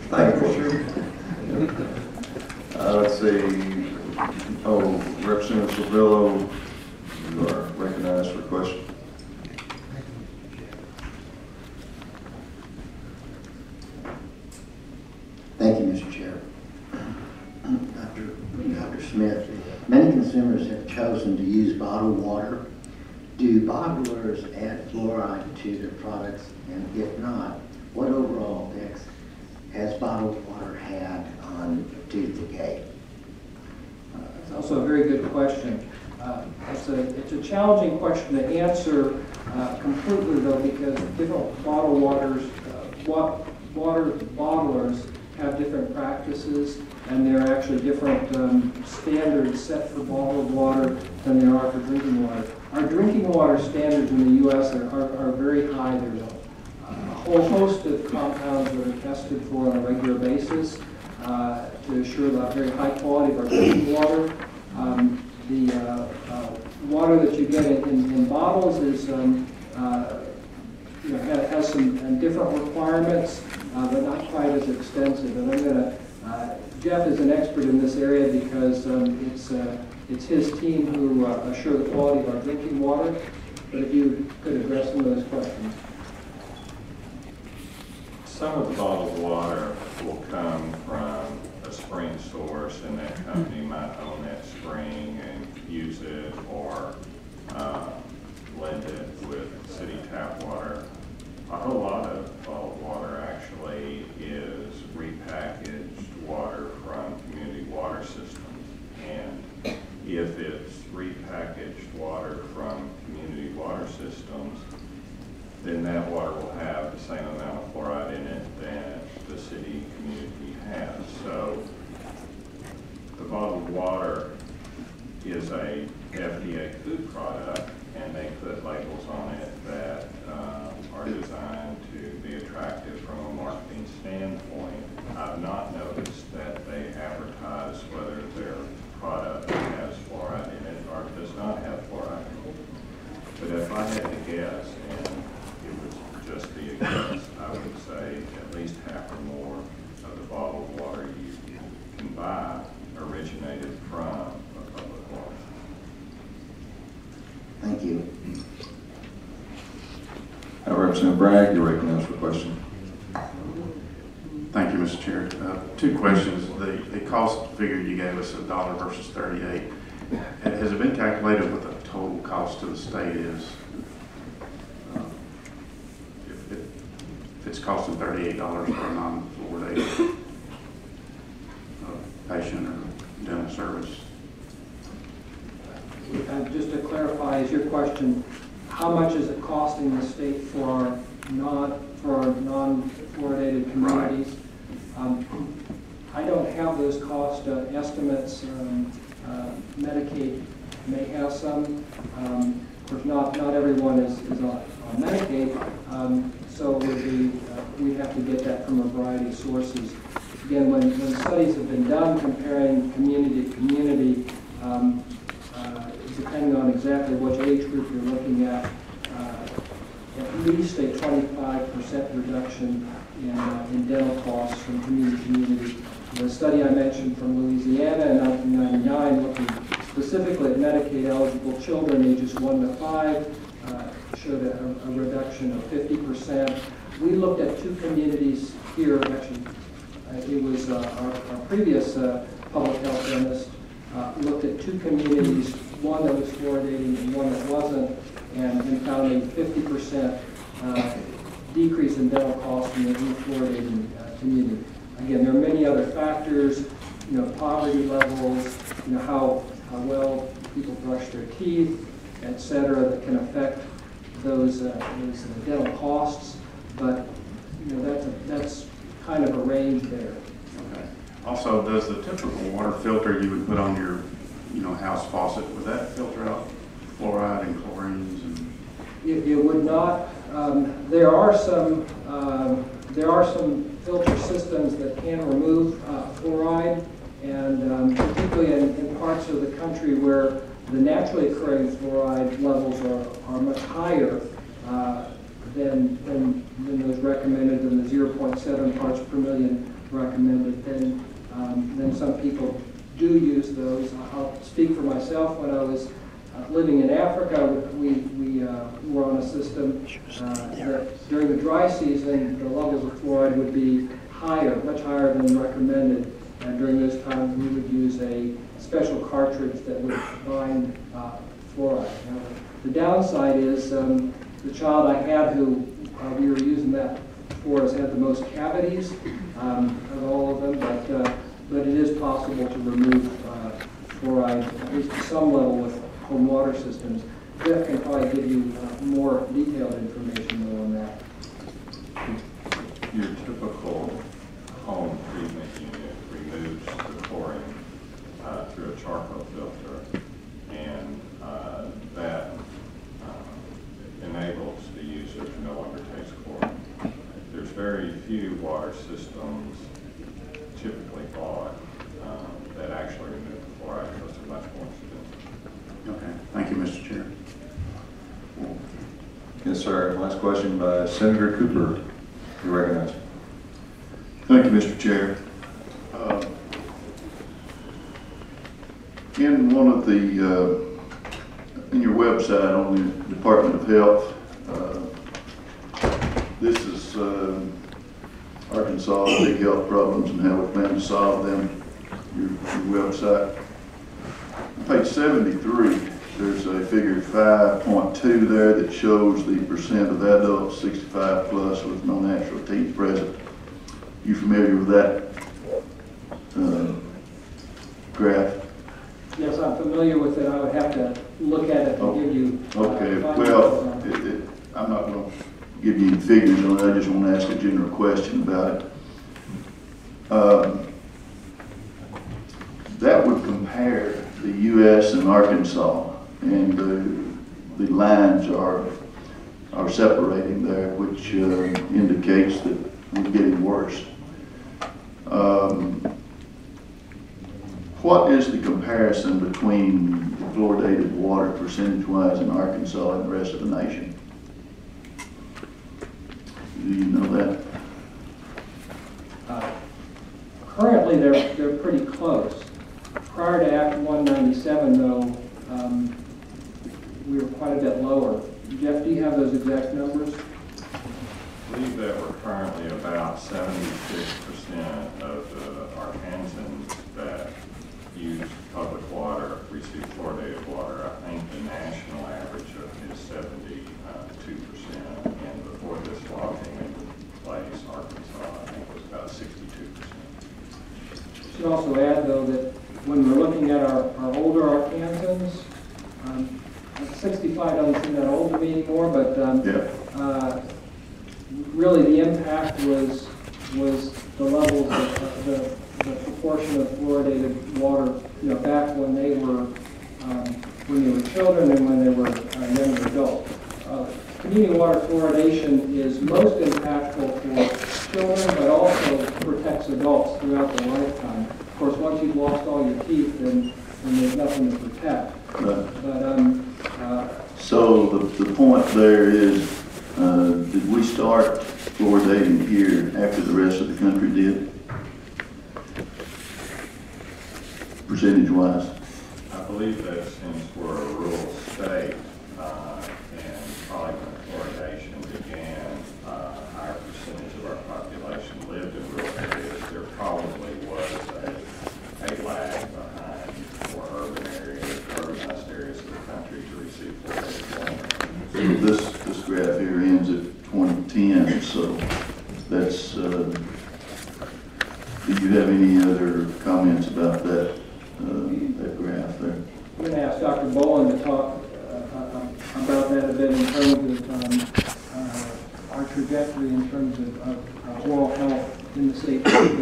Thank you, Commissioner. Let's see. Oh, Representative Servillo, you are recognized for a question. Thank you, Mr. Chair. Dr. Smith, many consumers have chosen to use bottled water. Do bottlers add fluoride to their products? And if not, what overall effects has bottled water had on tooth decay? It's also a very good question. It's a challenging question to answer completely, though, because different bottlers have different practices, and there are actually different standards set for bottled water than there are for drinking water. Our drinking water standards in the U.S. are very high. There's a whole host of compounds that are tested for on a regular basis to assure the very high quality of our drinking water. The water that you get in bottles is has some different requirements, but not quite as extensive. And I'm going to Jeff is an expert in this area because it's his team who assure the quality of our drinking water. But if you could address some of those questions. Some of the bottled water will come from a spring source, and that company might own that spring and use it or blend it with city tap water. A whole lot of bottled water actually is repackaged water from community water systems. And if it's repackaged water from community water systems, then that water will have the same amount of fluoride in it that the city community has. So the bottled water is a FDA food product, and they put labels on it that are designed to be attractive from a marketing standpoint. I've not noticed that they advertise whether their product has fluoride in it or does not have fluoride in it. But if I had to guess, and it would just be a guess, I would say at least half or more of the bottled water you can buy originated from a public water. Thank you. Representative Bragg, you're recognized for a question. Thank you, Mr. Chair. Two questions. The cost figure you gave us, $1 versus 38, has it been calculated what the total cost to the state is? If it's costing $38 for a non-fluoridated patient or dental service? Just to clarify, is your question, how much is it costing the state for our non-fluoridated communities? Right. I don't have those cost estimates. Medicaid may have some. Of course, not everyone is on Medicaid, so it would be, we'd have to get that from a variety of sources. Again, when studies have been done comparing community to community, depending on exactly which age group you're looking at least a 25% reduction in dental costs from community to community. The study I mentioned from Louisiana in 1999, looking specifically at Medicaid-eligible children ages 1 to 5, showed a reduction of 50%. We looked at two communities here, actually, it was our previous public health dentist looked at two communities, one that was fluoridating and one that wasn't, and found a 50% decrease in dental costs in the fluoridating community. Again, there are many other factors, poverty levels, how well people brush their teeth, et cetera, that can affect those dental costs. But that's kind of a range there. Okay. Also, does the typical water filter you would put on your house faucet, would that filter out fluoride and chlorines? And it would not. There are some filter systems that can remove fluoride, and particularly in parts of the country where the naturally occurring fluoride levels are much higher than those recommended in the 0.7 parts per million recommended, then some people do use those. I'll speak for myself. When I was living in Africa, we were on a system that during the dry season, the levels of fluoride would be higher, much higher than recommended. And during those times, we would use a special cartridge that would bind fluoride. Now, the downside is the child I had who we were using that for has had the most cavities of all of them, but it is possible to remove fluoride, at least to some level, with home water systems. Jeff can probably give you more detailed information though on that. Your typical home treatment unit removes the chlorine through a charcoal filter, and that enables the user to no longer taste chlorine. There's very few water systems typically bought that actually remove the fluoride because they're much more expensive. Okay, thank you, Mr. Chair. Yes, sir. Last question by Senator Cooper. You recognize. Thank you, Mr. Chair. In one of the, in your website on the Department of Health, this is Arkansas big health problems and how we plan to solve them, your website. Page 73, there's a figure 5.2 there that shows the percent of adults 65 plus with no natural teeth present. You familiar with that graph? Yes, I'm familiar with it. I would have to look at it to give you. Okay, well, I'm not going to give you any figures on it. I just want to ask a general question about it. That would compare the U.S. and Arkansas, and the lines are separating there, which indicates that we're getting worse. What is the comparison between the fluoridated water percentage-wise in Arkansas and the rest of the nation? Do you know that? Currently, they're pretty close. Prior to Act 197, though, we were quite a bit lower. Jeff, do you have those exact numbers? I believe that we're currently about 76% of the Arkansans that use public water receive fluoridated water. I think the national average is 72%, and before this law came into place, Arkansas, I think, was about 62%. I should also add, though, that when we're looking at our older Arkansans, 65 doesn't seem that old to me anymore, but really the impact was the levels of the proportion of fluoridated water, back when they were children and when they were younger adults. Community water fluoridation is most impactful for children, but also protects adults throughout their lifetime. Of course, once you've lost all your teeth, then there's nothing to protect. Right. But So the point there is, did we start fluoridating here after the rest of the country did? Percentage-wise? I believe that since we're a rural state, and probably when fluoridation began, a higher percentage of our population lived in rural areas, there probably was a lag behind more urban areas, urbanized areas of the country to receive fluoridated water. So this graph here ends at 2010, so that's, do you have any other comments about that graph there? I'm going to ask Dr. Boland to talk about that a bit in terms of our trajectory in terms of oral health in the state.